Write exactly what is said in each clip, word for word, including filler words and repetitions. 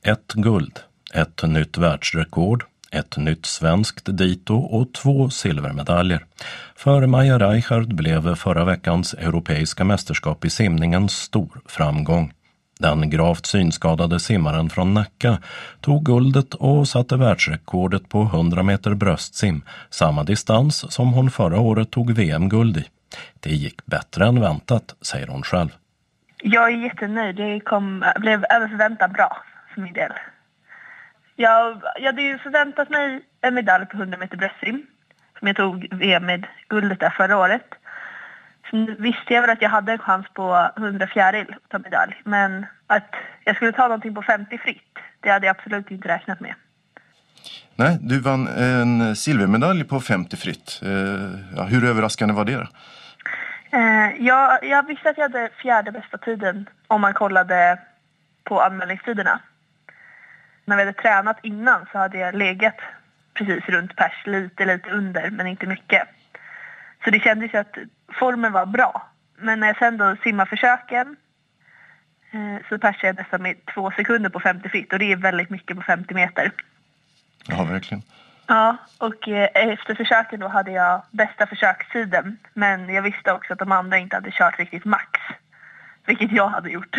ett guld, ett nytt världsrekord, ett nytt svenskt dito och två silvermedaljer. För Maja Reichard blev förra veckans europeiska mästerskap i simning en stor framgång. Den gravt synskadade simmaren från Nacka tog guldet och satte världsrekordet på hundra meter bröstsim, samma distans som hon förra året tog V M-guld i. Det gick bättre än väntat, säger hon själv. Jag är jättenöjd. Det kom, blev över förväntan bra för min del. Jag, jag hade ju förväntat mig en medalj på hundra meter bröstsim, som jag tog V M med guldet där förra året. Sen visste jag väl att jag hade en chans på hundra fjäril att ta medalj. Men att jag skulle ta någonting på femtio fritt, det hade jag absolut inte räknat med. Nej, du vann en silvermedalj på femtio fritt. Eh, ja, hur överraskande var det då? Eh, jag, jag visste att jag hade fjärde bästa tiden om man kollade på anmälningstiderna. När vi hade tränat innan så hade jag legat precis runt pers, lite, lite under, men inte mycket. Så det kändes ju att formen var bra. Men när jag sen då simmade försöken eh, så persade jag nästan med två sekunder på femtio fritt. Och det är väldigt mycket på femtio meter. Ja, verkligen. Ja, och eh, efter försöken då hade jag bästa försökstiden. Men jag visste också att de andra inte hade kört riktigt max. Vilket jag hade gjort.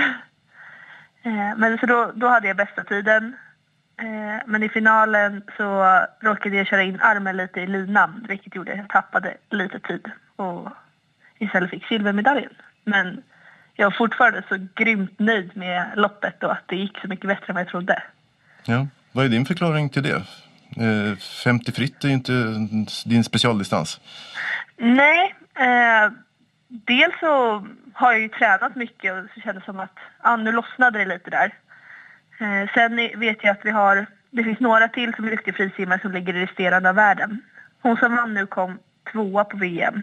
Eh, men så då, då hade jag bästa tiden. Eh, men i finalen så råkade jag köra in armen lite i linan. Vilket gjorde att jag tappade lite tid. Och istället fick silvermedaljen. Men jag var fortfarande så grymt nöjd med loppet och att det gick så mycket bättre än vad jag trodde. Ja, vad är din förklaring till det? Eh, femtio fritt är ju inte din specialdistans. Nej, eh, dels så har jag ju tränat mycket och så kändes det som att ah, nu lossnade det lite där. Eh, sen vet jag att vi har, det finns några till som är duktiga frisimmare som ligger i resterande av världen. Hon som vann nu kom tvåa på V M.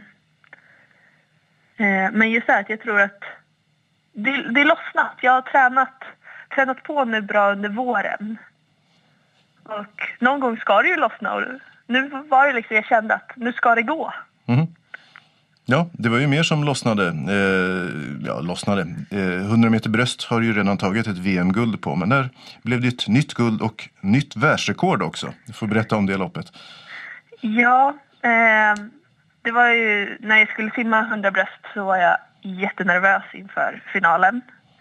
Eh, men just det här att jag tror att det, det är lossnat. Jag har tränat, tränat på nu bra under våren. Och någon gång ska det ju lossna och nu var det liksom, jag kände att nu ska det gå. Mm. Ja, det var ju mer som lossnade. Eh, ja, lossnade. Eh, hundra meter bröst har ju redan tagit ett V M-guld på, men där blev det ett nytt guld och nytt världsrekord också. Du får berätta om det loppet. Ja, eh, det var ju när jag skulle simma hundra bröst så var jag jättenervös inför finalen.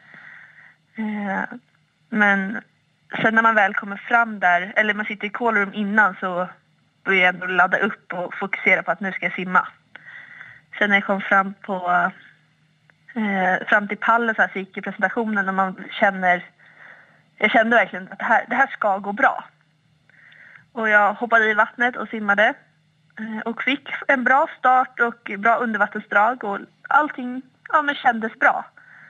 Eh, men sen när man väl kommer fram där, eller man sitter i callroom innan, så börjar jag ändå ladda upp och fokusera på att nu ska jag simma. Sen när jag kom fram på eh, fram till pallen så, här, så gick i presentationen och man känner, jag kände verkligen att det här, det här ska gå bra. Och jag hoppade i vattnet och simmade eh, och fick en bra start och bra undervattensdrag och allting ja, men kändes bra.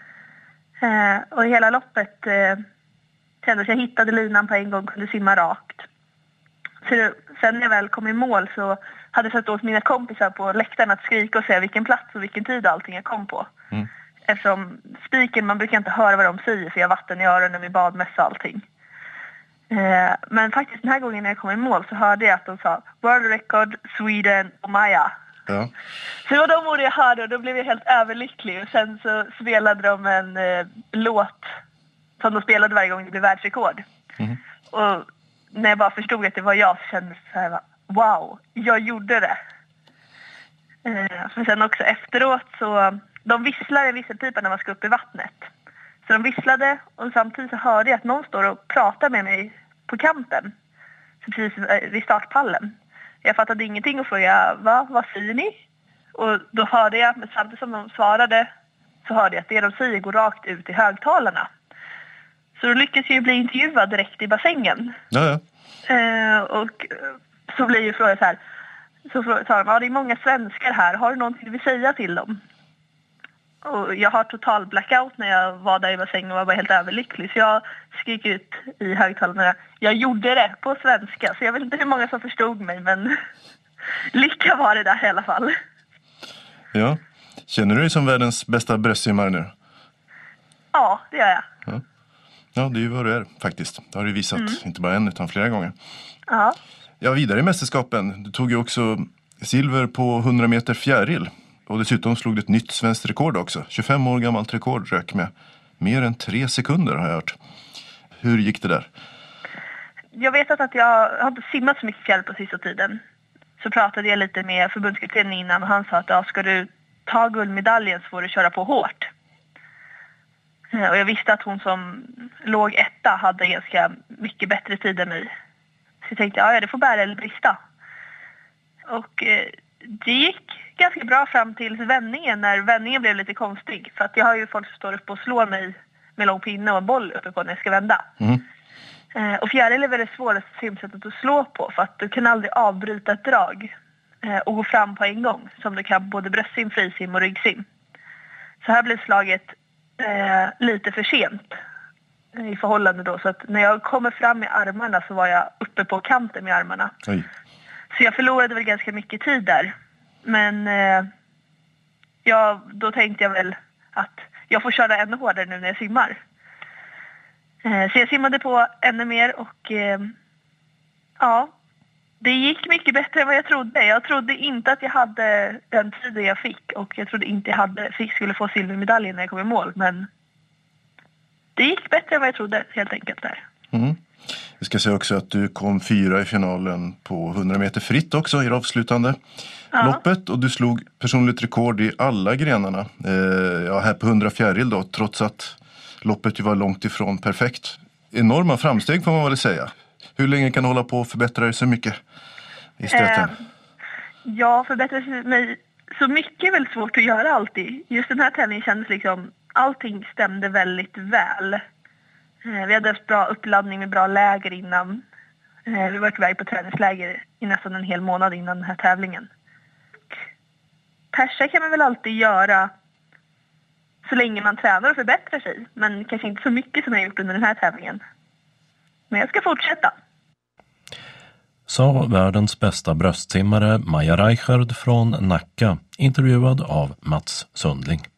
Eh, och hela loppet eh, kände att jag hittade linan på en gång och kunde simma rakt. Så det, sen när jag väl kom i mål så hade jag satt åt mina kompisar på läktaren att skrika och säga vilken plats och vilken tid allting jag kom på. Mm. Eftersom spiken, man brukar inte höra vad de säger för jag har vatten i öronen med badmössa och allting. Eh, men faktiskt den här gången när jag kom i mål så hörde jag att de sa World Record, Sweden och Maja. Ja. Så det var de ord jag hörde och då blev jag helt överlycklig. Och sen så spelade de en eh, låt som de spelade varje gång det blev världsrekord. Mm. Och när jag bara förstod att det var jag så kändes det så här, wow, jag gjorde det. Eh, men sen också efteråt så, de visslade visselpipan när man ska upp i vattnet. Så de visslade och samtidigt så hörde jag att någon står och pratar med mig på kanten. Så precis vid startpallen. Jag fattade ingenting och frågade, va, vad säger ni? Och då hörde jag, men samtidigt som de svarade så hörde jag att det de säger går rakt ut i högtalarna. Så då lyckades jag ju bli intervjuad direkt i bassängen. Ja, ja. Eh, och så blir ju frågan så här. Så sa de, ja det är många svenskar här. Har du någonting du vill säga till dem? Och jag har total blackout när jag var där i bassängen och var bara helt överlycklig. Så jag skrek ut i högtalarna. Jag gjorde det på svenska. Så jag vet inte hur många som förstod mig. Men lycka var det där i alla fall. Ja. Känner du dig som världens bästa bröstsimmare nu? Ja, det gör jag. Ja. Ja, det är ju vad du är faktiskt. Det har du visat, mm. inte bara en utan flera gånger. Ja. Ja, vidare i mästerskapen. Du tog ju också silver på hundra meter fjäril. Och dessutom slog du ett nytt svenskt rekord också. tjugofem år gammalt rekord rök med mer än tre sekunder har jag hört. Hur gick det där? Jag vet att, att jag har inte simmat så mycket fjäll på sista tiden. Så pratade jag lite med förbundskaptenen innan och han sa att ja, ska du ta guldmedaljen så får du köra på hårt. Och jag visste att hon som låg etta hade ganska mycket bättre tid än mig. Så jag tänkte, ja det får bära eller brista. Och eh, det gick ganska bra fram till vändningen när vändningen blev lite konstig. För att jag har ju folk som står upp och slår mig med lång pinne och en boll uppe på när jag ska vända. Mm. Eh, och fjäril är väldigt svårast simsättet att slå på för att du kan aldrig avbryta ett drag eh, och gå fram på en gång. Som du kan både bröstsim, frisim och ryggsim. Så här blev slaget eh, lite för sent eh, i förhållande då. Så att när jag kommer fram med armarna så var jag uppe på kanten med armarna. Oj. Så jag förlorade väl ganska mycket tid där. Men eh, ja, då tänkte jag väl att jag får köra ännu hårdare nu när jag simmar. Eh, så jag simmade på ännu mer och eh, ja, det gick mycket bättre än vad jag trodde. Jag trodde inte att jag hade den tiden jag fick och jag trodde inte jag hade, fick, skulle få silvermedaljen när jag kom i mål. Men det gick bättre än vad jag trodde helt enkelt där. Mm. Jag ska säga också att du kom fyra i finalen på hundra meter fritt också i det avslutande ja. loppet. Och du slog personligt rekord i alla grenarna. Eh, ja, här på hundra fjäril då, trots att loppet ju var långt ifrån perfekt. Enorma framsteg får man väl säga. Hur länge kan du hålla på och förbättra dig så mycket i stöten? Eh, ja, förbättra mig så mycket är väl svårt att göra alltid. Just den här tävlingen kändes liksom, allting stämde väldigt väl. Vi hade haft bra uppladdning med bra läger innan. Vi var iväg på träningsläger i nästan en hel månad innan den här tävlingen. Persa kan man väl alltid göra så länge man tränar och förbättrar sig. Men kanske inte så mycket som jag gjort under den här tävlingen. Men jag ska fortsätta. Sa världens bästa bröstsimmare Maja Reichard från Nacka, intervjuad av Mats Sundling.